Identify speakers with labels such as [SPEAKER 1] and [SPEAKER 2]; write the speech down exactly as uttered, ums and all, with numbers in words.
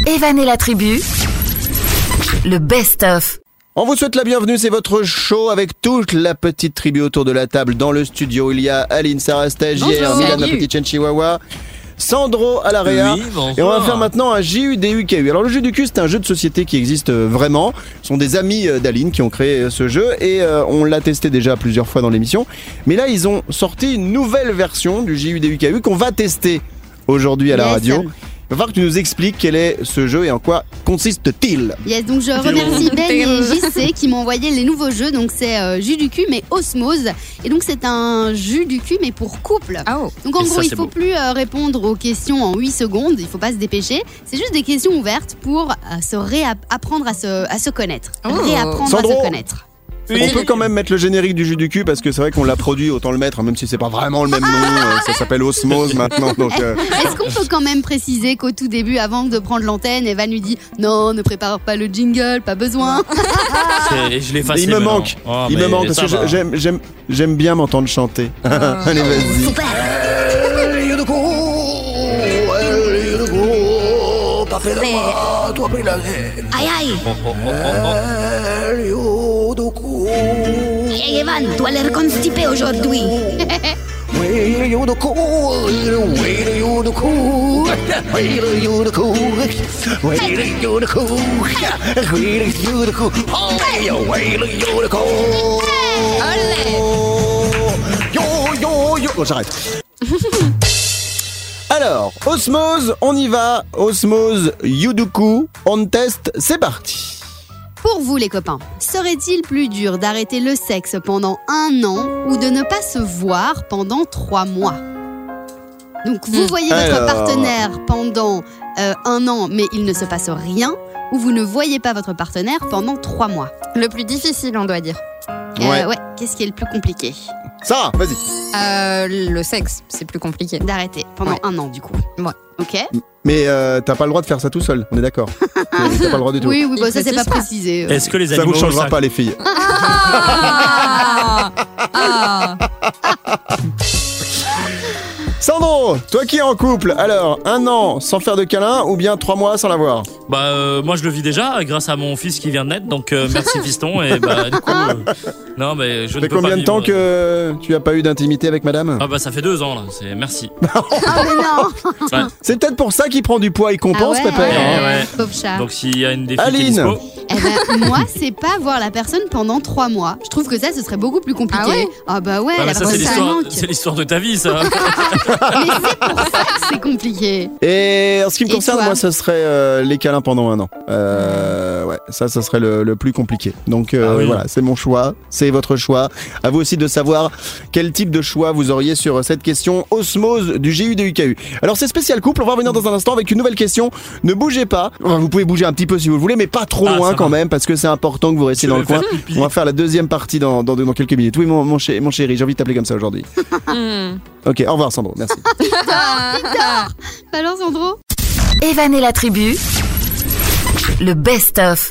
[SPEAKER 1] Evan et la tribu, le best-of.
[SPEAKER 2] On vous souhaite la bienvenue, c'est votre show avec toute la petite tribu autour de la table. Dans le studio, il y a Aline, Sarah, stagiaire, Milan, la petite chienne chihuahua, Sandro à la réa.
[SPEAKER 3] Oui,
[SPEAKER 2] et on va faire maintenant un J U D U K U. Alors le jeu du cul, c'est un jeu de société qui existe vraiment. Ce sont des amis d'Aline qui ont créé ce jeu et euh, on l'a testé déjà plusieurs fois dans l'émission. Mais là, ils ont sorti une nouvelle version du J U D U K U qu'on va tester aujourd'hui à la
[SPEAKER 4] yes.
[SPEAKER 2] radio. Il va falloir que tu nous expliques quel est ce jeu et en quoi consiste-t-il.
[SPEAKER 4] Yes, donc je remercie Ben et J C qui m'ont envoyé les nouveaux jeux. Donc c'est euh, jus du cul mais osmose. Et donc c'est un jus du cul mais pour couple.
[SPEAKER 5] Oh.
[SPEAKER 4] Donc en
[SPEAKER 3] Et
[SPEAKER 4] gros
[SPEAKER 3] ça,
[SPEAKER 4] il
[SPEAKER 3] c'est
[SPEAKER 4] faut
[SPEAKER 3] beau.
[SPEAKER 4] plus euh, répondre aux questions en huit secondes. Il faut pas se dépêcher. C'est juste des questions ouvertes pour euh, se réapprendre à se, à se connaître.
[SPEAKER 5] Oh.
[SPEAKER 4] Réapprendre
[SPEAKER 2] Sandro.
[SPEAKER 4] à se connaître.
[SPEAKER 3] Oui.
[SPEAKER 2] On peut quand même mettre le générique du jus du cul parce que c'est vrai qu'on l'a produit, autant le mettre, même si c'est pas vraiment le même nom. euh, Ça s'appelle Osmose maintenant. Donc, euh,
[SPEAKER 4] Est-ce qu'on peut quand même préciser qu'au tout début, avant de prendre l'antenne, Evan lui dit non, ne prépare pas le jingle, pas besoin.
[SPEAKER 3] C'est- Je l'ai effacé
[SPEAKER 2] il me
[SPEAKER 3] maintenant.
[SPEAKER 2] manque,
[SPEAKER 3] Oh,
[SPEAKER 2] il
[SPEAKER 3] mais
[SPEAKER 2] me manque parce
[SPEAKER 3] ça
[SPEAKER 2] que je-
[SPEAKER 3] va.
[SPEAKER 2] j'aime, j'aime, j'aime bien m'entendre chanter. Allez, vas-y.
[SPEAKER 6] Aïe aïe. Hey Evan, tu as l'air constipé aujourd'hui.
[SPEAKER 2] Bon, j'arrête. Alors, Osmose, on y va. Osmose Yuduku, on teste, c'est parti.
[SPEAKER 4] Pour vous les copains, serait-il plus dur d'arrêter le sexe pendant un an ou de ne pas se voir pendant trois mois ? Donc vous voyez votre
[SPEAKER 2] Alors.
[SPEAKER 4] partenaire pendant euh, un an mais il ne se passe rien, ou vous ne voyez pas votre partenaire pendant trois mois.
[SPEAKER 5] Le plus difficile, on doit dire.
[SPEAKER 4] Euh,
[SPEAKER 2] Ouais.
[SPEAKER 4] ouais, qu'est-ce qui est le plus compliqué ?
[SPEAKER 2] Sarah, vas-y.
[SPEAKER 5] Euh, le sexe, c'est plus compliqué.
[SPEAKER 4] D'arrêter pendant
[SPEAKER 5] Ouais.
[SPEAKER 4] un an du coup.
[SPEAKER 5] Ouais.
[SPEAKER 4] Ok.
[SPEAKER 2] Mais euh, t'as pas le droit de faire ça tout seul, on est d'accord. T'as pas le droit du tout.
[SPEAKER 4] Oui, oui, bah,
[SPEAKER 5] Il
[SPEAKER 4] ça c'est
[SPEAKER 5] précise
[SPEAKER 4] pas
[SPEAKER 5] pas.
[SPEAKER 4] précisé.
[SPEAKER 3] Est-ce que les
[SPEAKER 2] Ça
[SPEAKER 3] animaux
[SPEAKER 2] vous changera
[SPEAKER 3] ça-
[SPEAKER 2] pas les filles.
[SPEAKER 5] Ah ah.
[SPEAKER 2] Sandro, toi qui es en couple, alors un an sans faire de câlin ou bien trois mois sans l'avoir?
[SPEAKER 3] Bah euh, moi je le vis déjà grâce à mon fils qui vient de naître, donc euh, merci fiston. Et bah du coup, euh, non mais je
[SPEAKER 2] Ça
[SPEAKER 3] ne
[SPEAKER 2] fait
[SPEAKER 3] peux
[SPEAKER 2] combien
[SPEAKER 3] pas
[SPEAKER 2] de temps
[SPEAKER 3] vivre.
[SPEAKER 2] que tu as pas eu d'intimité avec madame?
[SPEAKER 3] Ah bah ça fait deux ans là, c'est merci.
[SPEAKER 4] Ah mais non.
[SPEAKER 3] Ouais.
[SPEAKER 2] C'est peut-être pour ça qu'il prend du poids, il compense,
[SPEAKER 4] Ah ouais.
[SPEAKER 2] pépère. hein.
[SPEAKER 3] Eh ouais.
[SPEAKER 4] Pauvre chat.
[SPEAKER 3] Donc s'il y a une des filles qui est
[SPEAKER 2] Aline.
[SPEAKER 3] dispo,
[SPEAKER 4] Eh ben, moi, c'est pas voir la personne pendant trois mois. Je trouve que ça, ce serait beaucoup plus compliqué.
[SPEAKER 5] Ah ouais
[SPEAKER 4] Ah bah ouais,
[SPEAKER 3] ah,
[SPEAKER 4] la
[SPEAKER 3] bah, ça c'est
[SPEAKER 4] personne ça
[SPEAKER 3] l'histoire,
[SPEAKER 4] manque.
[SPEAKER 3] c'est l'histoire de ta vie ça.
[SPEAKER 4] Mais c'est pour ça que c'est compliqué.
[SPEAKER 2] Et en ce qui me
[SPEAKER 4] Et
[SPEAKER 2] concerne,
[SPEAKER 4] toi
[SPEAKER 2] moi, ce serait euh, les câlins pendant un an. Euh, ouais, ça, ça serait le, le plus compliqué. Donc euh,
[SPEAKER 3] Ah oui.
[SPEAKER 2] voilà, c'est mon choix, c'est votre choix. À vous aussi de savoir quel type de choix vous auriez sur cette question Osmose du J U D U K U. Alors c'est spécial couple, on va revenir dans un instant avec une nouvelle question. Ne bougez pas. Enfin, vous pouvez bouger un petit peu si vous le voulez, mais pas trop
[SPEAKER 3] Ah,
[SPEAKER 2] loin
[SPEAKER 3] ça
[SPEAKER 2] quand
[SPEAKER 3] va.
[SPEAKER 2] même, parce que c'est important que vous restiez
[SPEAKER 3] Je
[SPEAKER 2] dans le
[SPEAKER 3] vais
[SPEAKER 2] coin.
[SPEAKER 3] faire pipi.
[SPEAKER 2] On va faire la deuxième partie dans, dans, dans quelques minutes. Oui, mon, mon, chéri, mon chéri, j'ai envie de t'appeler comme ça aujourd'hui.
[SPEAKER 5] Hmm.
[SPEAKER 2] Ok, au revoir Sandro, merci.
[SPEAKER 4] Alors, Sandro ?
[SPEAKER 1] Evan et la tribu, le best-of.